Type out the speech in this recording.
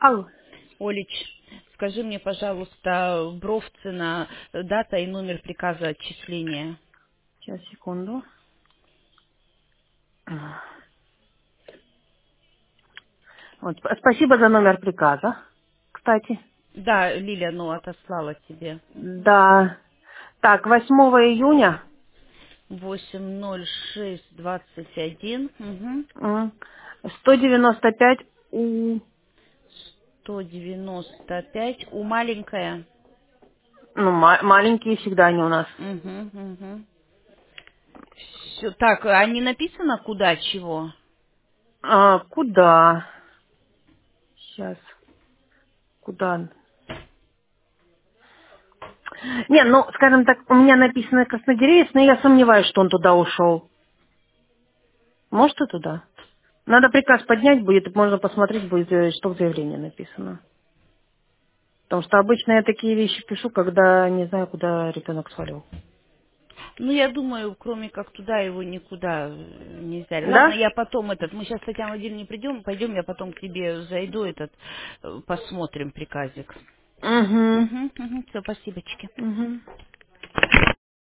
Алло. Олич, скажи мне, пожалуйста, Бровцина, дата и номер приказа отчисления. Сейчас, секунду. Вот, спасибо за номер приказа, кстати. Да, Лилия, ну, отослала тебе. Да. Так, 8 июня 80621, угу. м, 195 у... 195, у маленькая. Ну, маленькие всегда они у нас. Угу, угу. Все, так, а не написано куда, чего? Куда? Сейчас. Куда? Не, ну, скажем так, у меня написано Красногиреец, но я сомневаюсь, что он туда ушел. Может, и туда. Надо приказ поднять будет, и можно посмотреть будет, что в заявлении написано. Потому что обычно я такие вещи пишу, когда не знаю, куда ребенок свалил. Ну, я думаю, кроме как туда его никуда нельзя. Ладно, Да? я потом мы сейчас с Татьяной Владимировной не придем, пойдем, я потом к тебе зайду, посмотрим приказик. Угу. Угу, угу, все, спасибочки. Угу.